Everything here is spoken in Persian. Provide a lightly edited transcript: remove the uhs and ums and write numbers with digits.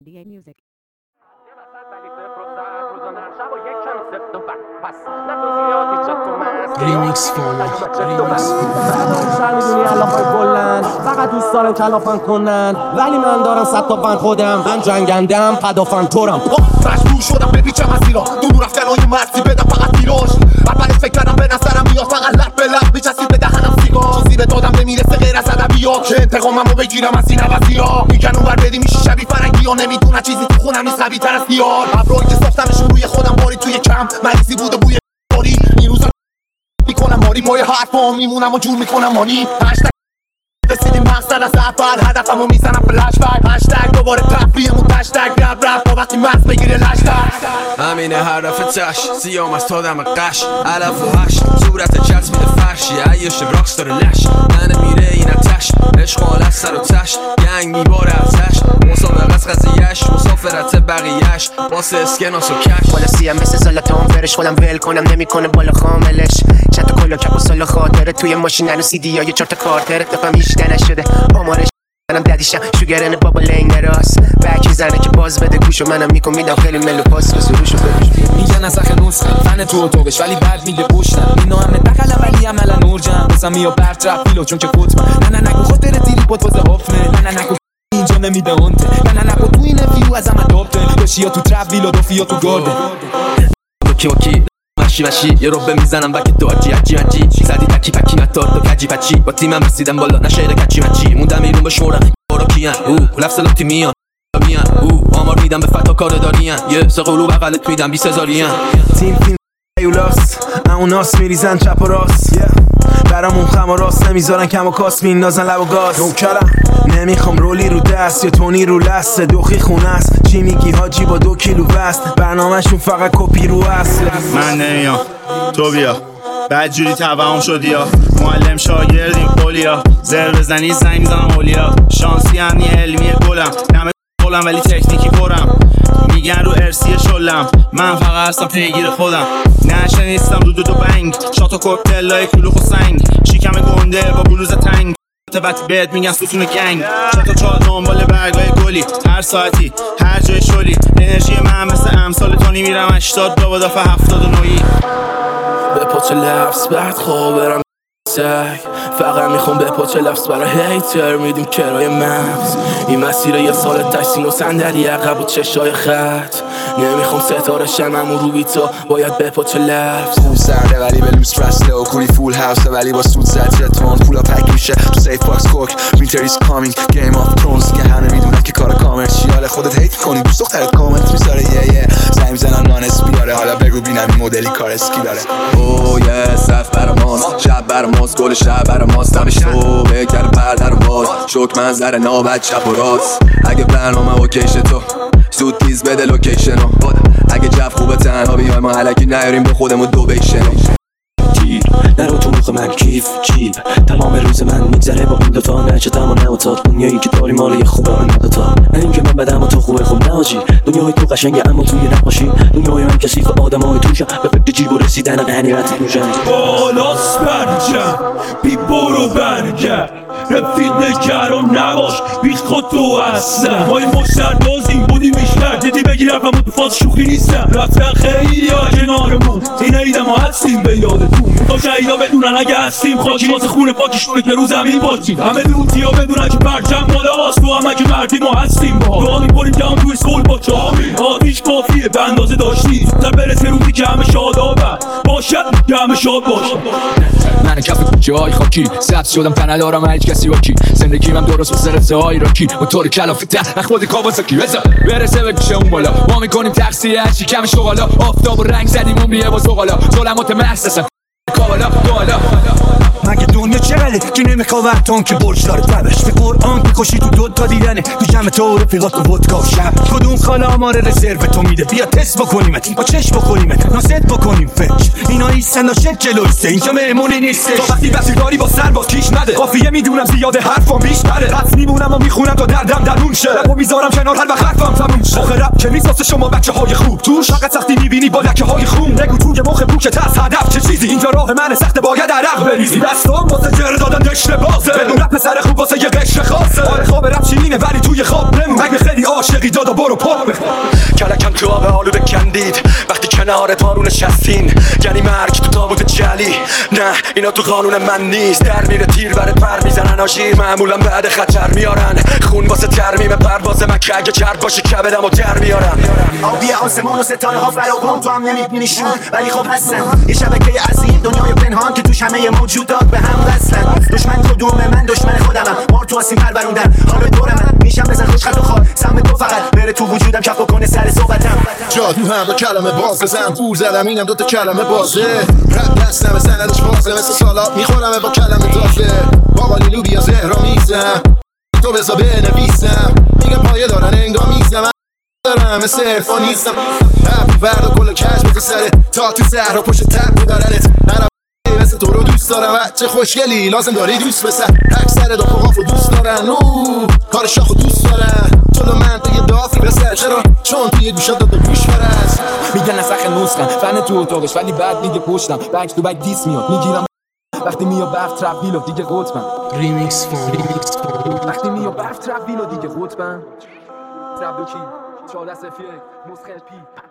DA Music. ریمیکس فقط دوست دارم کلافن کنن، ولی من دارم 100 تا فن خودم. من جنگندم پدافن تورم، مجبور شدم بپیچم مسیر را دور رفتن های مرسی بدم فقط تیراش. اولش فکر کردم به نظرم میاد فقط لب به لب بچسید به دهنم سیگار. چیزی به دادم نمیرسه غیر از ادبیات که انتقاممو بگیرم از این عوضی‌ها. میگن اونور بدی میشی شبیه فرنگی ها، نمیدونه چیزی تو خونم نیست قوی تر از دیار. ابرویی که ساختمشون روی خودم باری توی کم مریضی بود و بوی باری. این روزا میکنم ماری پای حرفام میمونم و جور میکنم مانی. رسیدیم مقصد از اول هدفمو میزنم فلش بک. هشتگ دوباره تفریحمون تشتگ رب رب تا وقتی مغز بگیره لشتگ. همینه حرف تش سیام از تادم قش علف و هش صورت چسبیده فرشی عیش براکس داره لش من میره این اتش اشغال از سر و تش گنگ میباره ازش مسابقه از قضیهش مسافرت بقیهش واسه اسکناس و کش بالا سیم مثل سالاتون فرش خودم ول کنم نمیکنه بالا خاملش چند تا کلا کپ و سال خاطره توی ماشین هنو سی دی های 4 تا کارتر دفعه میشته نشده آمارش منم ددیشم شوگرن بابا لنگ راست بک میزنه که باز بده گوشو منم میکن میدم خیلی ملو پاس به سروشو بروش میگن از اخ نسخه فن تو اتاقش ولی بعد میگه بوشتم اینا همه دقل ولی عملا نورجم بسم یا برد رپ پیلو چون که خودم نه نگو خاطر تیری پد واسه هافنه نه نگو اینجا نمیده اونته نه نگو تو این ویو از همه دابته داشی یا تو ترپ ویلا دوفی یا تو گارده وکی مشی یه روبه میزنم وکی تو اجی زدی تکی پکی نتار تو کجی پچی با تیمم رسیدم بالا نشهر کچی مچی موندم ایرون به شورم برو کیان لفظ لاتی میان آمار میدم به فتا کار دارین یه سقلو بغلت میدم 20000 تیم فیلم ایولاس اوناس میریزن چپ و راست برامون خم و راست نمیذارن کم و کاس میندازن لب و گاز نوکرم نمیخوام رولی رو دست یا تونی رو لسته دوخی خونه است چی میگی حاجی با 2 کیلو وست برنامهشون فقط کپی رو اصل من نمیام تو بیا بعد جوری توهم شدی یا معلم شاگردیم قولیا زر بزنی زنگ میزنم اولیا شانسی همنی علمی گلم نمه قولم ولی تکنیکی پرم میگن رو ارسی شلم من فقط هستم پیگیر خودم نشه نیستم دو بنگ شات و کوکتلای کلوخ و سنگ شیکم گنده با بلوز تنگ وقتی بهت میگن ستون گنگ چطور چهار دنبال برگای گلی هر ساعتی هر جای شلی انرژی من مثل امثال تانی میرم 80 با دفعه 79 به پاچه لفظ بعد خوابرم فقط میخوام به پاچه لفظ برای هیتر میدیم کرای مغز این مسیر یه سال تشتین و صندلی عقب و چشای خط نمیخوام ستاره شمم و رو بیتا باید به پاچه لفظ خوب زرده ولی به لوس رسله و کوری فول هاوسه ولی با سود زد جتمان پولا پک میشه تو سیف باکس کوک وینتر ایز کامینگ گیم آف ترونز که همه میدونن که کار کامرشیاله خودت هیت کنی دوست دخترت کامنت میذاره یه زنگ میزنن نان اسپیاره حالا بگو ببینم این مدلی کار اسکی داره اوه یه صف براماست شب براماست گل شب براماست دمش تو بکر پرده رو باز شک منظر نابد چپ و راست اگه برنامه اوکیش تو زود تیز بده لوکیشنو اگه جف خوبه تنها بیای ما علکی نیاریم به خودمون دو بیشنو تیر نرو تو مخ من کیف چیپ تمام روز من میگذره با این دوتا نچتم و نوتات دنیایی که داری مال یه خوبه من دوتا نه این که من بدم و تو خوبه خوب نهاجی دنیای تو قشنگه اما توی نقاشی دنیای من کثیف آدمای توشم به فکر جیب و رسیدن غنیمت میشن بالاست برجم بی برو برگرد رفیق نگر و نباش بی خود تو هستم ما این مشتردازیم بودی بیشتر دیدی بگیر رفم تو فاز شوخی نیستم رفتن خیلی ها کنارمون این عیدم ها هستیم به یادتون تا شهیدا بدونن اگه هستیم خاکی واسه خونه پاکیشونه که رو زمین پاچیم همه دوتی ها بدونن که برجم بالاست تو همه که مردی ما هستیم با دعا میکنیم که هم توی سکل با چامی آتیش کافیه به اندازه داشتی زودتر برسه روزی که همه شادابن باشد که همه شاد باش من کف کوچه های خاکی سبز شدم تنه دارم هیچ کسی واکی زندگی من درست واسه رفته های راکی موتور کلافه ته خود کاواساکی بزن برسه به گوشه اون بالا ما میکنیم تقصیه هرچی کم شغالا آفتاب و رنگ زدیم عمریه با زغالا ظلمات محسسم کاوالا کاوالا مگه دنیا چقدره که نمیخواه وقتان که برج داره تبش به قرآن که خوشی تو 2 دیدنه تو جمع تو رفیقات و ودکا شب کدوم خاله آمار رزرو تو میده بیا تست بکنیمت با چشم بکنیمت ناست بکنیم فکر اینا ایستن داشت جلویسته اینجا مهمونی نیسته تو وقتی بسیداری با سر با کیش نده قافیه میدونم زیاده حرفام بیشتره پس میمونم و میخونم تا دردم درمون شه رپو میذارم کنار هر وقت حرفم تموم شه آخه رپ که نیست واسه شما بچه های خوب توش فقط سختی میبینی با لکه های خون نگو توی مخ پوکت هست هدف چه چیزی اینجا راه من سخت باید عرق بریزی دستام واسه جر دادن دشت بازه بدون رپ پسر خوب واسه یه قشر خاصه آره خواب رپ چینینه ولی توی خواب نمون اگه خیلی عاشقی دادا برو پاپ بخور کلکم تو آب آلوده کندید وقتی کنار پارو نشستین یعنی مرگ تو تابوت جلی نه اینا تو قانون من نیست در میره تیر برات پر میزنن آژیر معمولا بعد خطر میارن خون واسه ترمیم پرواز من که اگه چرب باشه کبدم و در میارم آبی آسمون و ستاره ها فراوون تو هم نمیبینیشون ولی خب هستن یه شبکه عظیم دنیای پنهان که توش همه موجودات به هم وصلن دشمن کدومه من دشمن خودمم مار تو آسیم پروروندن حالا دور من میشم بزن خوش خط و خواب سم تو فقط بره تو وجودم کف کنه سر صحبتم جادو هم دو کلمه باز بزن پور زدم اینم دوتا کلمه بازه رد دستم سندش بازه مثل سالات میخورم با کلمه تازه بابا لیلو بیا زهرا میزم تو بزا بنویسم میگم پایه دارن انگار میزم دارم مثل عرفان نیستم هفت برد و کل کش بزا سره تا تو زهر و پشت تب میدارنت هرم مثل تو رو دوست دارم چه خوشگلی لازم داری دوست بسر اکثر دافقاف رو دوست دارن کار شاخ رو دوست دارن جلو من تو یه دافی بسر چرا چون توی گوشت داد گوش فرست میگن نسخ نسخن فن تو اتاقش ولی بعد میگه پشتم بک تو بک دیس میاد میگیرم وقتی میاد برف ترپ ویلو دیگه قطبم ریمیکس فون وقتی میاد برف ترپ ویلو دیگه قطبم ترپ دو کی 14 سفیه مسخل پی